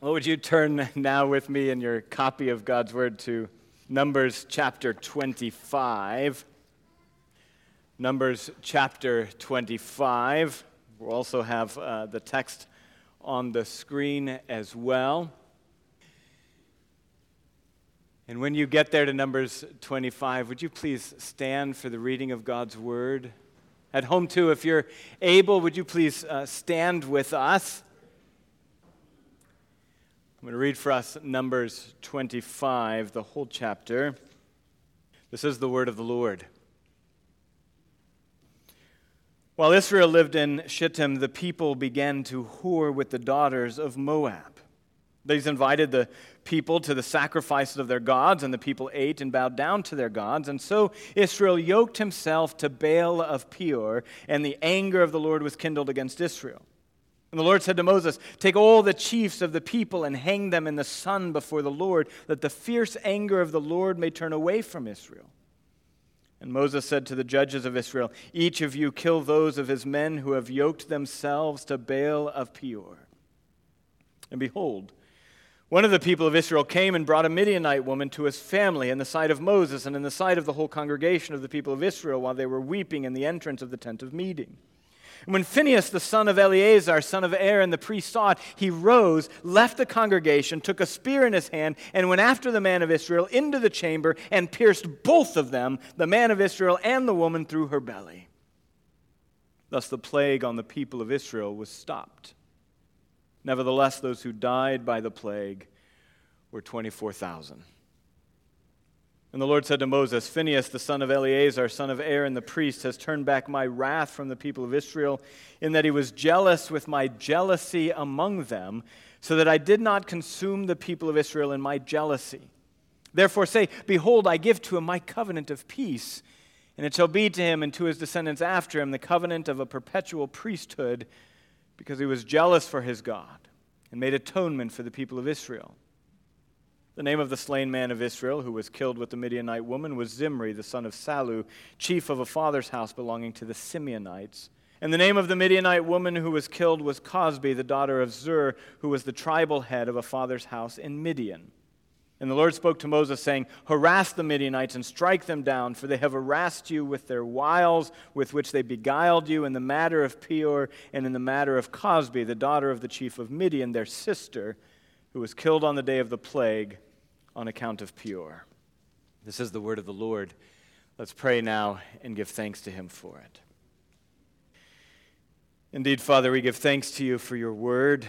Well, would you turn now with me in your copy of God's Word to Numbers chapter 25. Numbers chapter 25. We'll also have the text on the screen as well. And when you get there to Numbers 25, would you please stand for the reading of God's Word? At home, too, if you're able, would you please stand with us? I'm going to read for us Numbers 25, the whole chapter. This is the word of the Lord. While Israel lived in Shittim, the people began to whore with the daughters of Moab. These invited the people to the sacrifices of their gods, and the people ate and bowed down to their gods. And so Israel yoked himself to Baal of Peor, and the anger of the Lord was kindled against Israel. And the Lord said to Moses, "Take all the chiefs of the people and hang them in the sun before the Lord, that the fierce anger of the Lord may turn away from Israel." And Moses said to the judges of Israel, "Each of you kill those of his men who have yoked themselves to Baal of Peor." And behold, one of the people of Israel came and brought a Midianite woman to his family in the sight of Moses and in the sight of the whole congregation of the people of Israel while they were weeping in the entrance of the tent of meeting. And when Phinehas, the son of Eleazar, son of Aaron, the priest, saw it, he rose, left the congregation, took a spear in his hand, and went after the man of Israel into the chamber and pierced both of them, the man of Israel and the woman, through her belly. Thus the plague on the people of Israel was stopped. Nevertheless, those who died by the plague were 24,000. And the Lord said to Moses, "Phinehas, the son of Eleazar, son of Aaron, the priest, has turned back my wrath from the people of Israel, in that he was jealous with my jealousy among them, so that I did not consume the people of Israel in my jealousy. Therefore say, Behold, I give to him my covenant of peace, and it shall be to him and to his descendants after him the covenant of a perpetual priesthood, because he was jealous for his God, and made atonement for the people of Israel." The name of the slain man of Israel, who was killed with the Midianite woman, was Zimri, the son of Salu, chief of a father's house belonging to the Simeonites. And the name of the Midianite woman who was killed was Cosbi, the daughter of Zur, who was the tribal head of a father's house in Midian. And the Lord spoke to Moses, saying, "Harass the Midianites and strike them down, for they have harassed you with their wiles, with which they beguiled you in the matter of Peor and in the matter of Cosbi, the daughter of the chief of Midian, their sister, who was killed on the day of the plague on account of Peor." This is the word of the Lord. Let's pray now and give thanks to him for it. Indeed, Father, we give thanks to you for your word.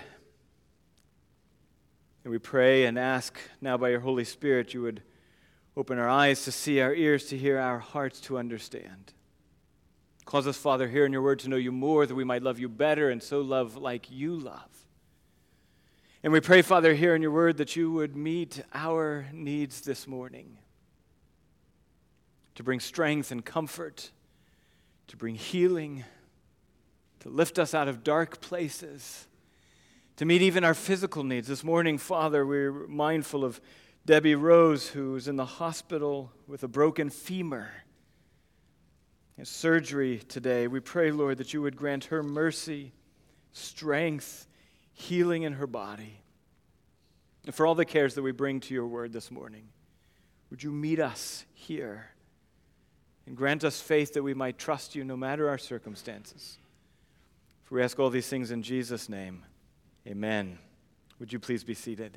And we pray and ask now by your Holy Spirit you would open our eyes to see, our ears to hear, our hearts to understand. Cause us, Father, here in your word to know you more, that we might love you better and so love like you love. And we pray, Father, here in your word that you would meet our needs this morning, to bring strength and comfort, to bring healing, to lift us out of dark places, to meet even our physical needs. This morning, Father, we're mindful of Debbie Rose, who's in the hospital with a broken femur. And surgery today. We pray, Lord, that you would grant her mercy, strength, healing in her body. And for all the cares that we bring to your word this morning, would you meet us here and grant us faith that we might trust you no matter our circumstances. For we ask all these things in Jesus' name. Amen. Would you please be seated?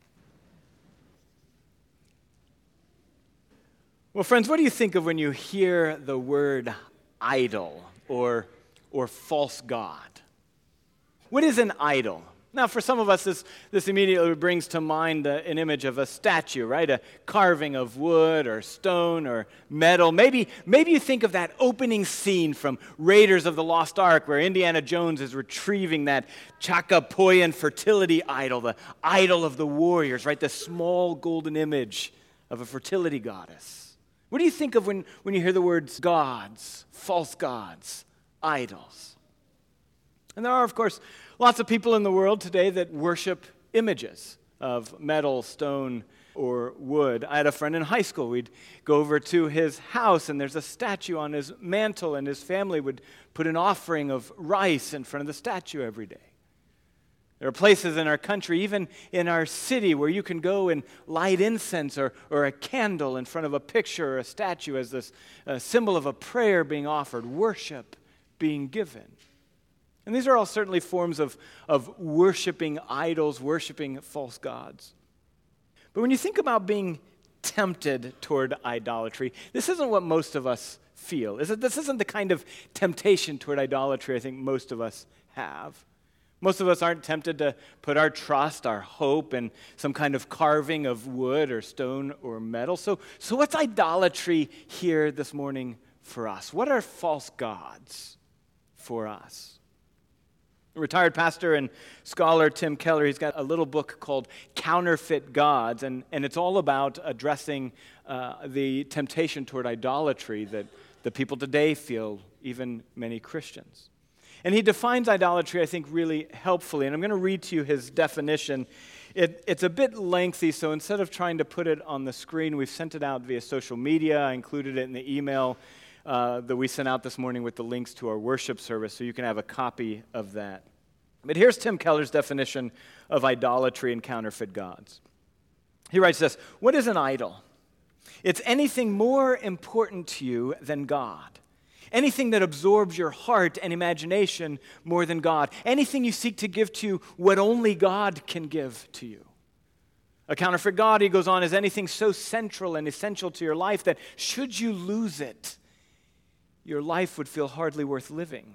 Well, friends, what do you think of when you hear the word idol or false god? What is an idol? Now, for some of us, this immediately brings to mind an image of a statue, right? A carving of wood or stone or metal. Maybe you think of that opening scene from Raiders of the Lost Ark where Indiana Jones is retrieving that Chachapoyan fertility idol, the idol of the warriors, right? The small golden image of a fertility goddess. What do you think of when you hear the words gods, false gods, idols? And there are, of course, lots of people in the world today that worship images of metal, stone, or wood. I had a friend in high school. We'd go over to his house, and there's a statue on his mantle, and his family would put an offering of rice in front of the statue every day. There are places in our country, even in our city, where you can go and light incense or a candle in front of a picture or a statue as this symbol of a prayer being offered, worship being given. And these are all certainly forms of worshiping idols, worshiping false gods. But when you think about being tempted toward idolatry, this isn't what most of us feel. This isn't the kind of temptation toward idolatry I think most of us have. Most of us aren't tempted to put our trust, our hope in some kind of carving of wood or stone or metal. So what's idolatry here this morning for us? What are false gods for us? Retired pastor and scholar Tim Keller, he's got a little book called Counterfeit Gods, and it's all about addressing the temptation toward idolatry that the people today feel, even many Christians. And he defines idolatry, I think, really helpfully, and I'm going to read to you his definition. It's a bit lengthy, so instead of trying to put it on the screen, we've sent it out via social media. I included it in the email that we sent out this morning with the links to our worship service, so you can have a copy of that. But here's Tim Keller's definition of idolatry and counterfeit gods. He writes this: what is an idol? It's anything more important to you than God. Anything that absorbs your heart and imagination more than God. Anything you seek to give to you what only God can give to you. A counterfeit god, he goes on, is anything so central and essential to your life that should you lose it, your life would feel hardly worth living.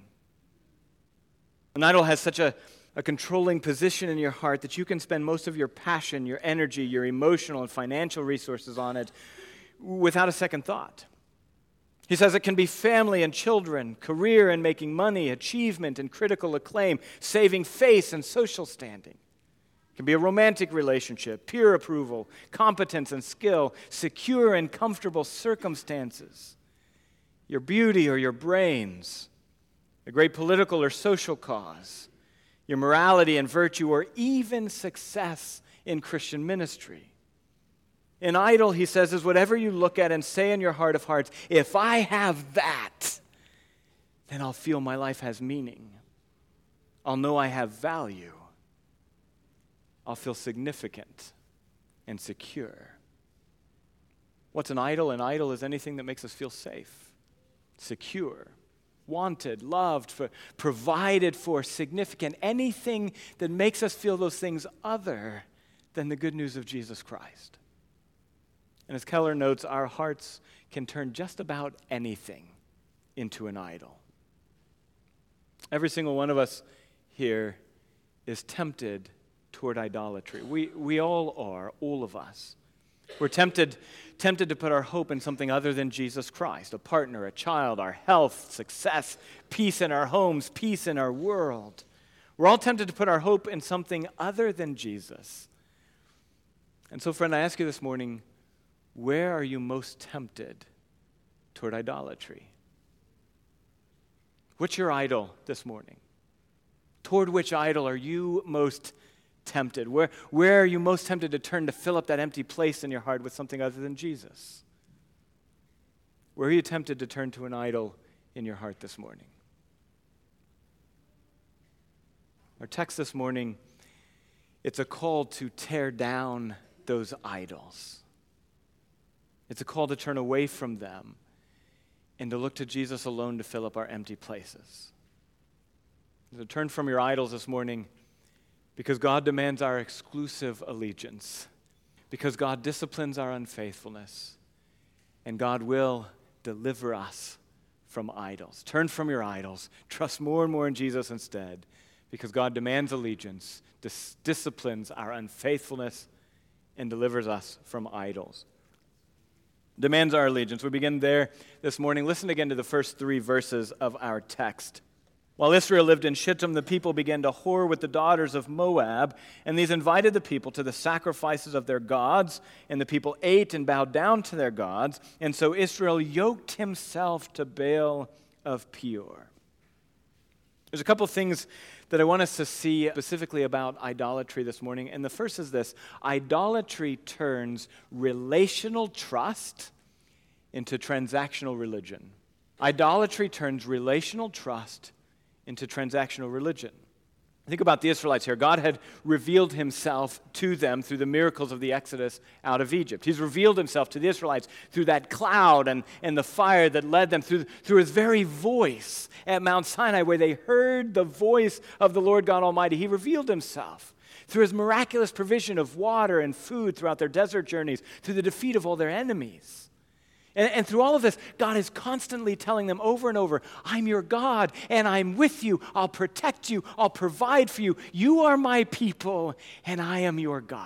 An idol has such a controlling position in your heart that you can spend most of your passion, your energy, your emotional and financial resources on it without a second thought. He says it can be family and children, career and making money, achievement and critical acclaim, saving face and social standing. It can be a romantic relationship, peer approval, competence and skill, secure and comfortable circumstances, your beauty or your brains, a great political or social cause, your morality and virtue, or even success in Christian ministry. An idol, he says, is whatever you look at and say in your heart of hearts, if I have that, then I'll feel my life has meaning. I'll know I have value. I'll feel significant and secure. What's an idol? An idol is anything that makes us feel safe, secure, wanted, loved, provided for, significant, anything that makes us feel those things other than the good news of Jesus Christ. And as Keller notes, our hearts can turn just about anything into an idol. Every single one of us here is tempted toward idolatry. We all are, all of us. We're tempted to put our hope in something other than Jesus Christ, a partner, a child, our health, success, peace in our homes, peace in our world. We're all tempted to put our hope in something other than Jesus. And so, friend, I ask you this morning, where are you most tempted toward idolatry? What's your idol this morning? Toward which idol are you most tempted? Where are you most tempted to turn to fill up that empty place in your heart with something other than Jesus? Where are you tempted to turn to an idol in your heart this morning? Our text this morning, it's a call to tear down those idols. It's a call to turn away from them and to look to Jesus alone to fill up our empty places. So turn from your idols this morning because God demands our exclusive allegiance, because God disciplines our unfaithfulness, and God will deliver us from idols. Turn from your idols. Trust more and more in Jesus instead, because God demands allegiance, disciplines our unfaithfulness, and delivers us from idols. Demands our allegiance. We begin there this morning. Listen again to the first 3 verses of our text. While Israel lived in Shittim, the people began to whore with the daughters of Moab, and these invited the people to the sacrifices of their gods, and the people ate and bowed down to their gods, and so Israel yoked himself to Baal of Peor. There's a couple of things that I want us to see specifically about idolatry this morning, and the first is this: idolatry turns relational trust into transactional religion. Idolatry turns relational trust into transactional religion. Think about the Israelites here. God had revealed himself to them through the miracles of the Exodus out of Egypt. He's revealed himself to the Israelites through that cloud and the fire that led them, through his very voice at Mount Sinai, where they heard the voice of the Lord God Almighty. He revealed himself through his miraculous provision of water and food throughout their desert journeys, through the defeat of all their enemies. And through all of this, God is constantly telling them over and over, I'm your God, and I'm with you. I'll protect you. I'll provide for you. You are my people, and I am your God.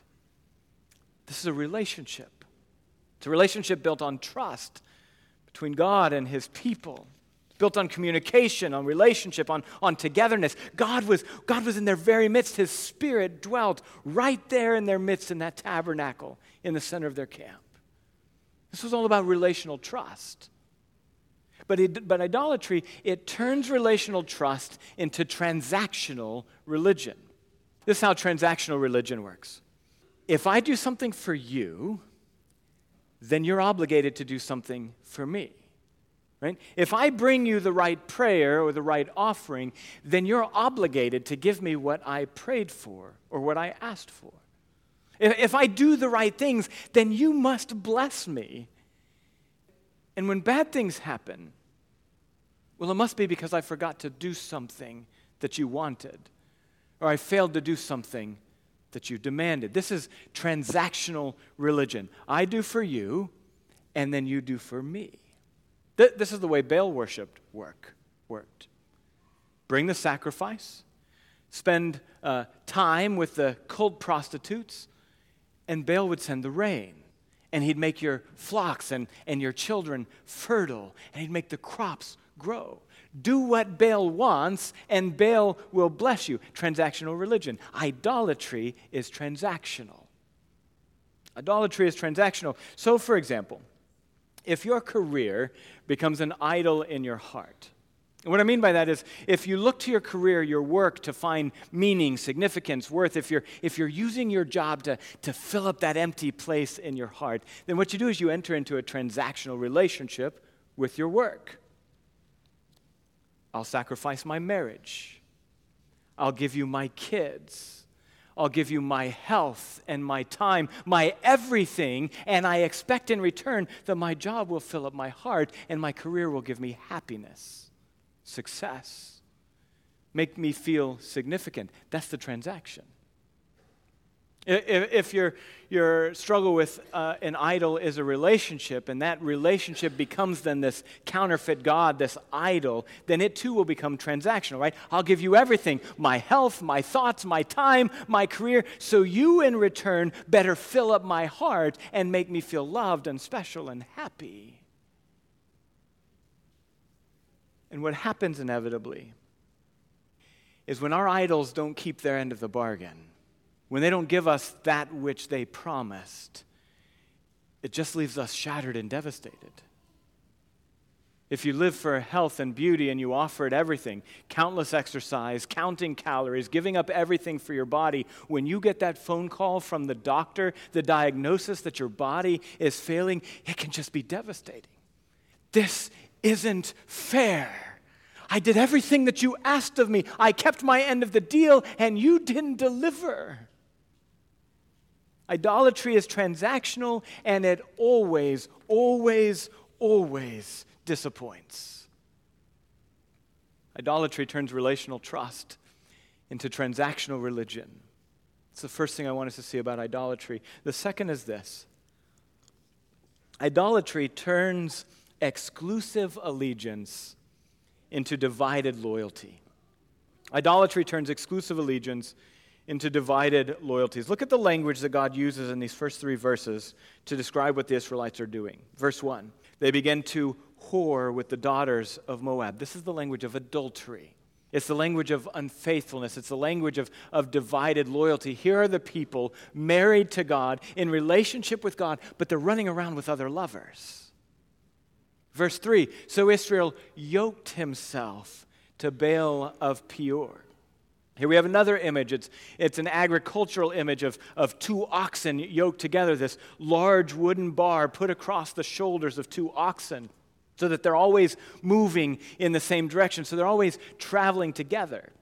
This is a relationship. It's a relationship built on trust between God and his people. It's built on communication, on relationship, on togetherness. God was in their very midst. His Spirit dwelt right there in their midst in that tabernacle in the center of their camp. This was all about relational trust. But idolatry, it turns relational trust into transactional religion. This is how transactional religion works. If I do something for you, then you're obligated to do something for me. Right? If I bring you the right prayer or the right offering, then you're obligated to give me what I prayed for or what I asked for. If I do the right things, then you must bless me. And when bad things happen, well, it must be because I forgot to do something that you wanted, or I failed to do something that you demanded. This is transactional religion. I do for you, and then you do for me. This is the way Baal worship worked. Bring the sacrifice, spend time with the cult prostitutes, and Baal would send the rain, and he'd make your flocks and your children fertile, and he'd make the crops grow. Do what Baal wants, and Baal will bless you. Transactional religion. Idolatry is transactional. Idolatry is transactional. So, for example, if your career becomes an idol in your heart, what I mean by that is, if you look to your career, your work, to find meaning, significance, worth, if you're using your job to fill up that empty place in your heart, then what you do is you enter into a transactional relationship with your work. I'll sacrifice my marriage. I'll give you my kids. I'll give you my health and my time, my everything, and I expect in return that my job will fill up my heart and my career will give me happiness. Success, make me feel significant. That's the transaction. If your struggle with an idol is a relationship, and that relationship becomes then this counterfeit God, this idol, then it too will become transactional, right? I'll give you everything, my health, my thoughts, my time, my career, so you in return better fill up my heart and make me feel loved and special and happy. And what happens inevitably is when our idols don't keep their end of the bargain, when they don't give us that which they promised, it just leaves us shattered and devastated. If you live for health and beauty and you offer it everything, countless exercise, counting calories, giving up everything for your body, when you get that phone call from the doctor, the diagnosis that your body is failing, it can just be devastating. This isn't fair. I did everything that you asked of me. I kept my end of the deal, and you didn't deliver. Idolatry is transactional, and it always, always, always disappoints. Idolatry turns relational trust into transactional religion. It's the first thing I want us to see about idolatry. The second is this. Idolatry turns exclusive allegiance into divided loyalty. Idolatry turns exclusive allegiance into divided loyalties. Look at the language that God uses in these first three verses to describe what the Israelites are doing. Verse 1, they begin to whore with the daughters of Moab. This is the language of adultery. It's the language of unfaithfulness. It's the language of divided loyalty. Here are the people married to God, in relationship with God, but they're running around with other lovers. Verse 3, so Israel yoked himself to Baal of Peor. Here we have another image. It's an agricultural image of two oxen yoked together, this large wooden bar put across the shoulders of two oxen so that they're always moving in the same direction, so they're always traveling together.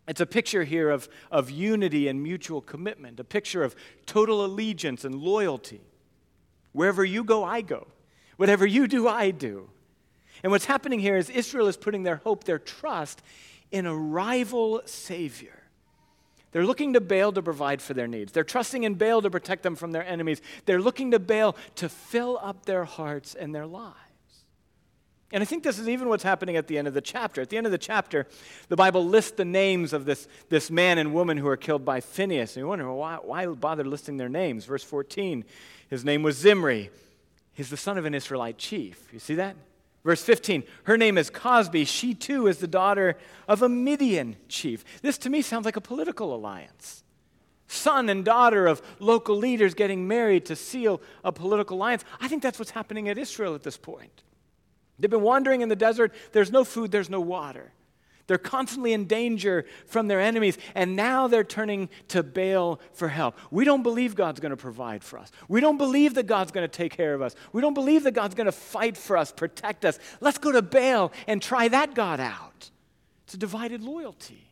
It's a picture here of unity and mutual commitment, a picture of total allegiance and loyalty. Wherever you go, I go. Whatever you do, I do. And what's happening here is Israel is putting their hope, their trust in a rival Savior. They're looking to Baal to provide for their needs. They're trusting in Baal to protect them from their enemies. They're looking to Baal to fill up their hearts and their lives. And I think this is even what's happening at the end of the chapter. At the end of the chapter, the Bible lists the names of this man and woman who are killed by Phinehas. And you wonder, well, why bother listing their names? Verse 14, his name was Zimri. He's the son of an Israelite chief. You see that? Verse 15, her name is Cosbi. She too is the daughter of a Midian chief. This to me sounds like a political alliance. Son and daughter of local leaders getting married to seal a political alliance. I think that's what's happening at Israel at this point. They've been wandering in the desert. There's no food, there's no water. They're constantly in danger from their enemies, and now they're turning to Baal for help. We don't believe God's going to provide for us. We don't believe that God's going to take care of us. We don't believe that God's going to fight for us, protect us. Let's go to Baal and try that God out. It's a divided loyalty.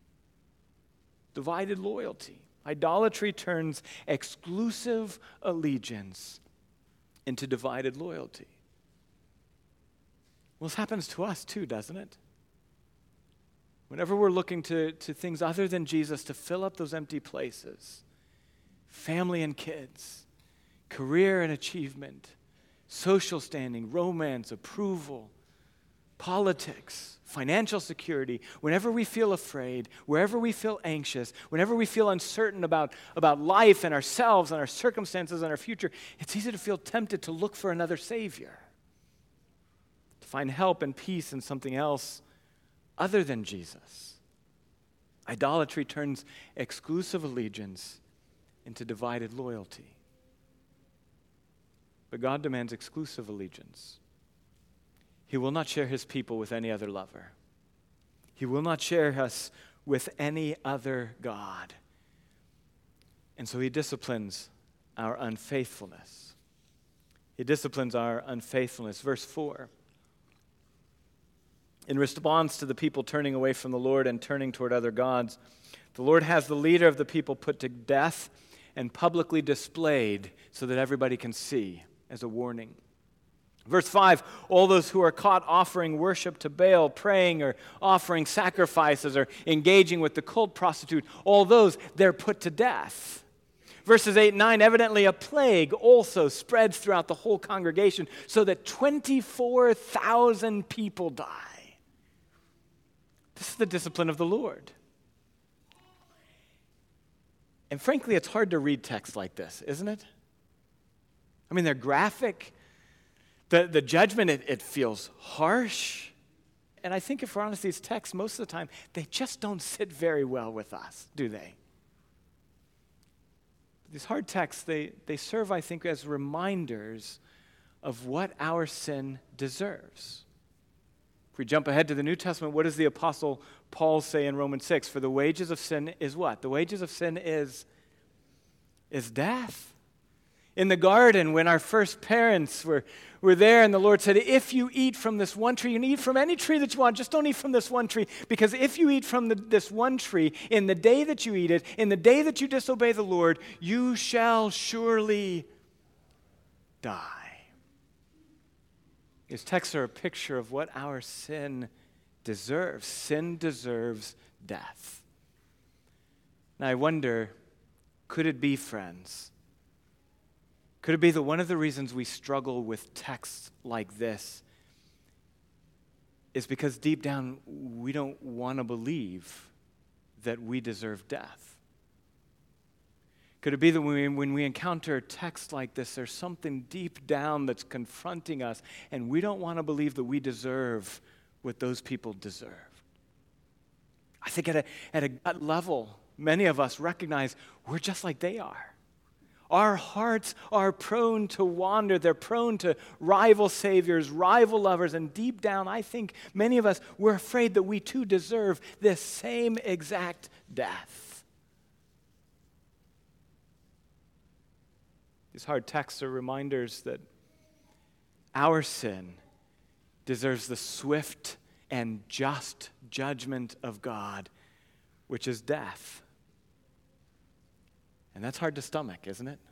Divided loyalty. Idolatry turns exclusive allegiance into divided loyalty. Well, this happens to us too, doesn't it? Whenever we're looking to things other than Jesus to fill up those empty places, family and kids, career and achievement, social standing, romance, approval, politics, financial security, whenever we feel afraid, wherever we feel anxious, whenever we feel uncertain about life and ourselves and our circumstances and our future, it's easy to feel tempted to look for another Savior, to find help and peace in something else other than Jesus. Idolatry turns exclusive allegiance into divided loyalty. But God demands exclusive allegiance. He will not share his people with any other lover. He will not share us with any other God. And so he disciplines our unfaithfulness. He disciplines our unfaithfulness. Verse 4. In response to the people turning away from the Lord and turning toward other gods, the Lord has the leader of the people put to death and publicly displayed so that everybody can see as a warning. Verse 5, all those who are caught offering worship to Baal, praying or offering sacrifices or engaging with the cult prostitute, all those, they're put to death. Verses 8 and 9, evidently a plague also spreads throughout the whole congregation so that 24,000 people die. This is the discipline of the Lord. And frankly, it's hard to read texts like this, isn't it? I mean, they're graphic. The judgment, it feels harsh. And I think if we're honest, these texts, most of the time, they just don't sit very well with us, do they? These hard texts, they serve, I think, as reminders of what our sin deserves. If we jump ahead to the New Testament, what does the Apostle Paul say in Romans 6? For the wages of sin is what? The wages of sin is death. In the garden, when our first parents were there, and the Lord said, if you eat from this one tree, you can eat from any tree that you want, just don't eat from this one tree, because if you eat from this one tree, in the day that you eat it, in the day that you disobey the Lord, you shall surely die. These texts are a picture of what our sin deserves. Sin deserves death. Now I wonder, could it be, friends? Could it be that one of the reasons we struggle with texts like this is because deep down we don't want to believe that we deserve death? Could it be that when we encounter texts like this, there's something deep down that's confronting us, and we don't want to believe that we deserve what those people deserve? I think at a gut level, many of us recognize we're just like they are. Our hearts are prone to wander. They're prone to rival saviors, rival lovers, and deep down, I think many of us, we're afraid that we too deserve this same exact death. These hard texts are reminders that our sin deserves the swift and just judgment of God which is death. And that's hard to stomach, isn't it?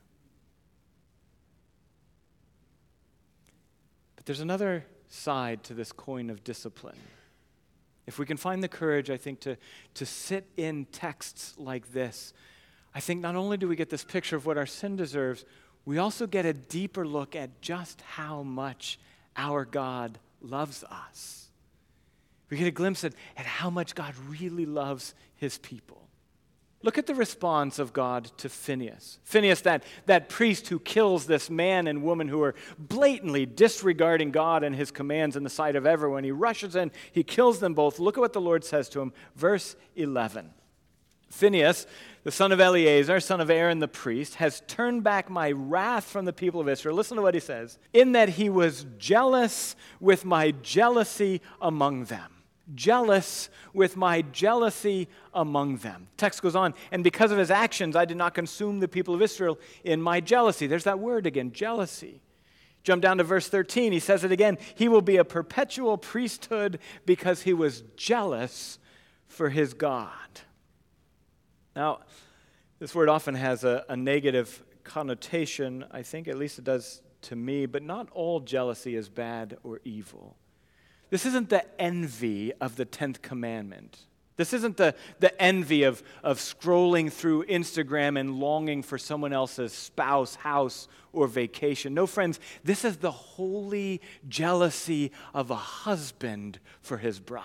But there's another side to this coin of discipline. If we can find the courage, I think, to sit in texts like this, I think not only do we get this picture of what our sin deserves, we also get a deeper look at just how much our God loves us. We get a glimpse at how much God really loves his people. Look at the response of God to Phinehas. Phinehas, that priest who kills this man and woman who are blatantly disregarding God and his commands in the sight of everyone. He rushes in, he kills them both. Look at what the Lord says to him. Verse 11. Phinehas, the son of Eleazar, son of Aaron the priest, has turned back my wrath from the people of Israel. Listen to what he says. In that he was jealous with my jealousy among them. Jealous with my jealousy among them. Text goes on, and because of his actions, I did not consume the people of Israel in my jealousy. There's that word again, jealousy. Jump down to verse 13. He says it again. He will be a perpetual priesthood because he was jealous for his God. Now, this word often has a negative connotation. I think at least it does to me, but not all jealousy is bad or evil. This isn't the envy of the 10th commandment. This isn't the envy of scrolling through Instagram and longing for someone else's spouse, house, or vacation. No, friends, this is the holy jealousy of a husband for his bride.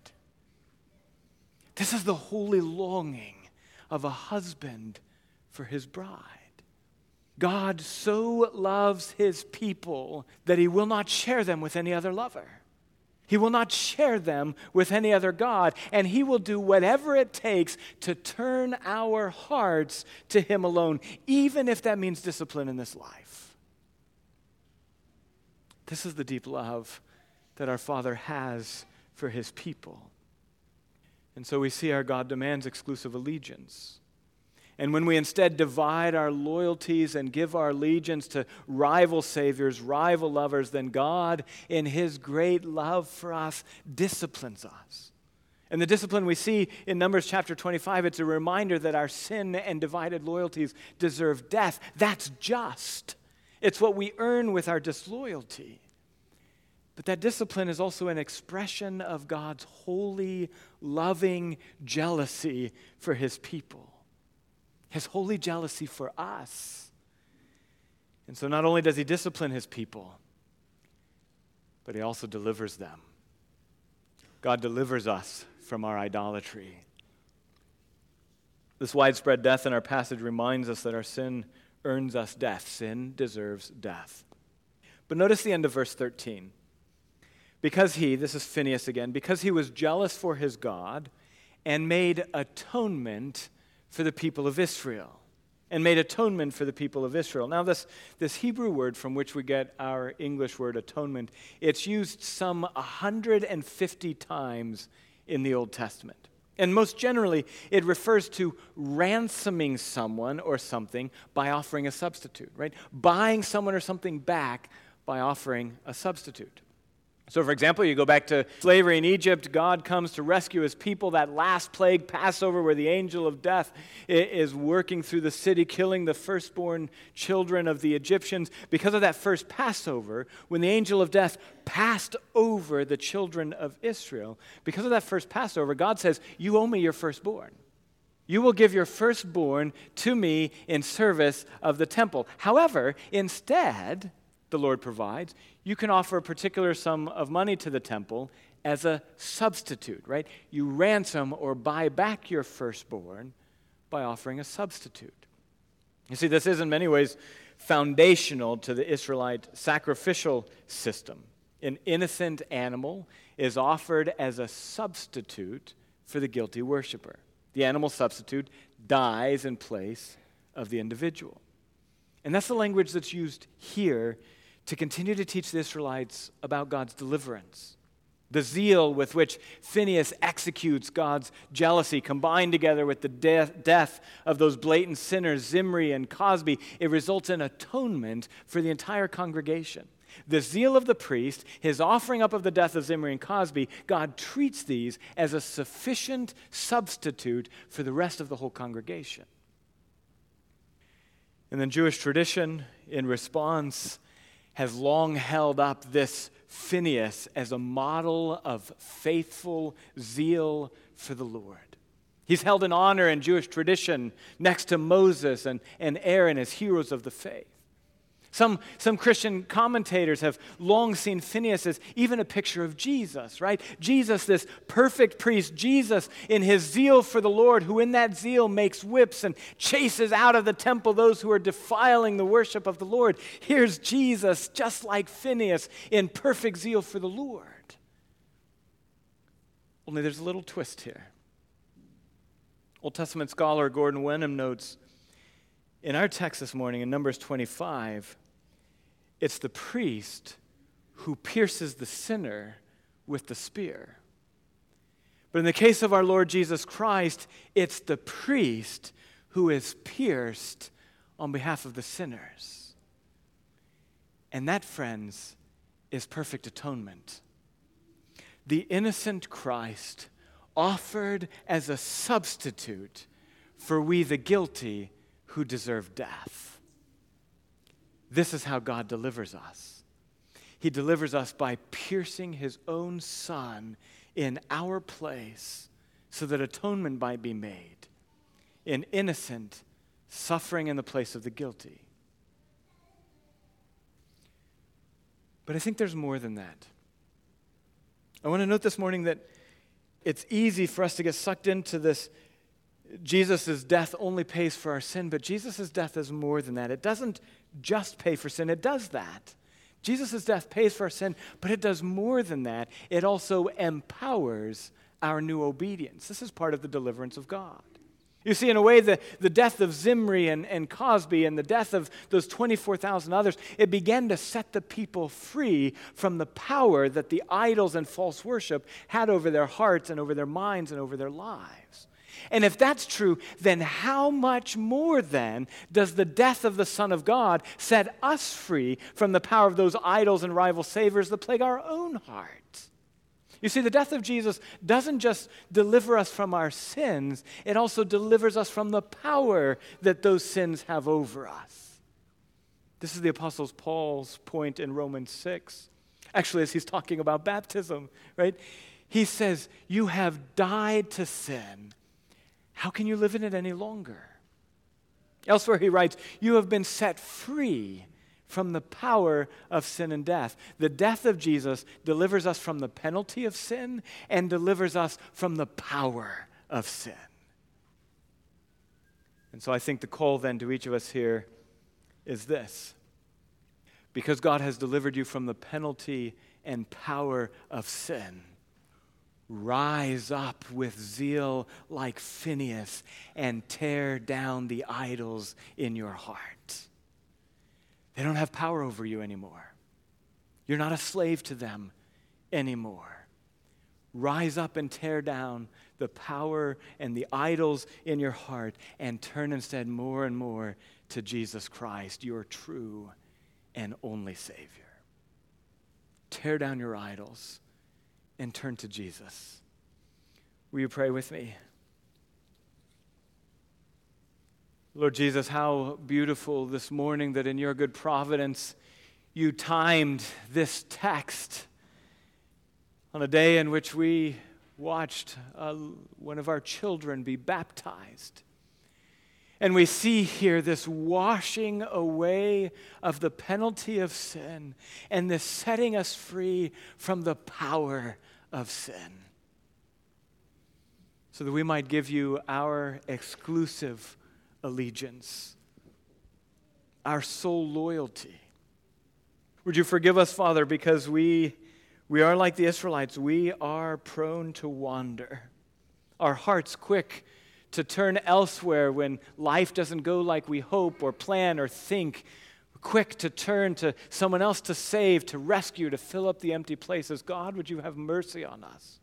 This is the holy longing of a husband for his bride. God so loves his people that he will not share them with any other lover. He will not share them with any other God, and he will do whatever it takes to turn our hearts to him alone, even if that means discipline in this life. This is the deep love that our Father has for his people. And so we see our God demands exclusive allegiance. And when we instead divide our loyalties and give our allegiance to rival saviors, rival lovers, then God, in his great love for us, disciplines us. And the discipline we see in Numbers chapter 25, it's a reminder that our sin and divided loyalties deserve death. That's just. It's what we earn with our disloyalty. But that discipline is also an expression of God's holy, loving jealousy for his people. His holy jealousy for us. And so not only does he discipline his people, but he also delivers them. God delivers us from our idolatry. This widespread death in our passage reminds us that our sin earns us death. Sin deserves death. But notice the end of verse 13. Because he, this is Phinehas again, because he was jealous for his God and made atonement for the people of Israel. And made atonement for the people of Israel. Now this Hebrew word from which we get our English word atonement, it's used some 150 times in the Old Testament. And most generally, it refers to ransoming someone or something by offering a substitute, right? Buying someone or something back by offering a substitute. So, for example, you go back to slavery in Egypt. God comes to rescue his people. That last plague, Passover, where the angel of death is working through the city, killing the firstborn children of the Egyptians. Because of that first Passover, when the angel of death passed over the children of Israel, because of that first Passover, God says, you owe me your firstborn. You will give your firstborn to me in service of the temple. However, instead, the Lord provides, you can offer a particular sum of money to the temple as a substitute, right? You ransom or buy back your firstborn by offering a substitute. You see, this is in many ways foundational to the Israelite sacrificial system. An innocent animal is offered as a substitute for the guilty worshiper. The animal substitute dies in place of the individual. And that's the language that's used here to continue to teach the Israelites about God's deliverance. The zeal with which Phinehas executes God's jealousy, combined together with the death of those blatant sinners, Zimri and Cosby, it results in atonement for the entire congregation. The zeal of the priest, his offering up of the death of Zimri and Cosby, God treats these as a sufficient substitute for the rest of the whole congregation. And then Jewish tradition, in response, has long held up this Phinehas as a model of faithful zeal for the Lord. He's held in honor in Jewish tradition next to Moses and Aaron as heroes of the faith. Some Christian commentators have long seen Phinehas as even a picture of Jesus, right? Jesus, this perfect priest, Jesus in his zeal for the Lord, who in that zeal makes whips and chases out of the temple those who are defiling the worship of the Lord. Here's Jesus, just like Phinehas, in perfect zeal for the Lord. Only there's a little twist here. Old Testament scholar Gordon Wenham notes, in our text this morning, in Numbers 25, it's the priest who pierces the sinner with the spear. But in the case of our Lord Jesus Christ, it's the priest who is pierced on behalf of the sinners. And that, friends, is perfect atonement. The innocent Christ offered as a substitute for we the guilty who deserve death. This is how God delivers us. He delivers us by piercing his own Son in our place so that atonement might be made, an innocent suffering in the place of the guilty. But I think there's more than that. I want to note this morning that it's easy for us to get sucked into this Jesus' death only pays for our sin, but Jesus' death is more than that. It doesn't just pay for sin, it does that. Jesus' death pays for our sin, but it does more than that. It also empowers our new obedience. This is part of the deliverance of God. You see, in a way, the death of Zimri and Cosby and the death of those 24,000 others, it began to set the people free from the power that the idols and false worship had over their hearts and over their minds and over their lives. And if that's true, then how much more then does the death of the Son of God set us free from the power of those idols and rival saviors that plague our own hearts? You see, the death of Jesus doesn't just deliver us from our sins, it also delivers us from the power that those sins have over us. This is the Apostle Paul's point in Romans 6. Actually, as he's talking about baptism, right? He says, you have died to sin. How can you live in it any longer? Elsewhere he writes, you have been set free from the power of sin and death. The death of Jesus delivers us from the penalty of sin and delivers us from the power of sin. And so I think the call then to each of us here is this. Because God has delivered you from the penalty and power of sin, rise up with zeal like Phinehas and tear down the idols in your heart. They don't have power over you anymore. You're not a slave to them anymore. Rise up and tear down the power and the idols in your heart and turn instead more and more to Jesus Christ, your true and only Savior. Tear down your idols and turn to Jesus. Will you pray with me? Lord Jesus, how beautiful this morning that in your good providence you timed this text on a day in which we watched one of our children be baptized. And we see here this washing away of the penalty of sin and this setting us free from the power of sin, so that we might give you our exclusive allegiance, our sole loyalty. Would you forgive us, Father, because we are like the Israelites. We are prone to wander. Our hearts quick to turn elsewhere when life doesn't go like we hope or plan or think. Quick to turn to someone else to save, to rescue, to fill up the empty places. God, would you have mercy on us?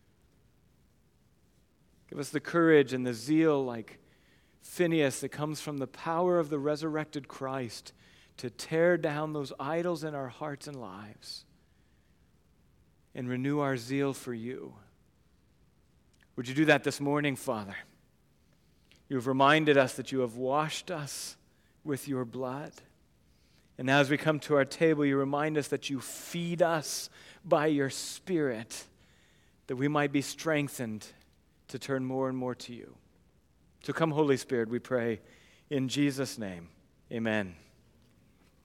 Give us the courage and the zeal like Phinehas that comes from the power of the resurrected Christ to tear down those idols in our hearts and lives and renew our zeal for you. Would you do that this morning, Father? You have reminded us that you have washed us with your blood. And now as we come to our table, you remind us that you feed us by your Spirit, that we might be strengthened to turn more and more to you. So come, Holy Spirit, we pray in Jesus' name. Amen.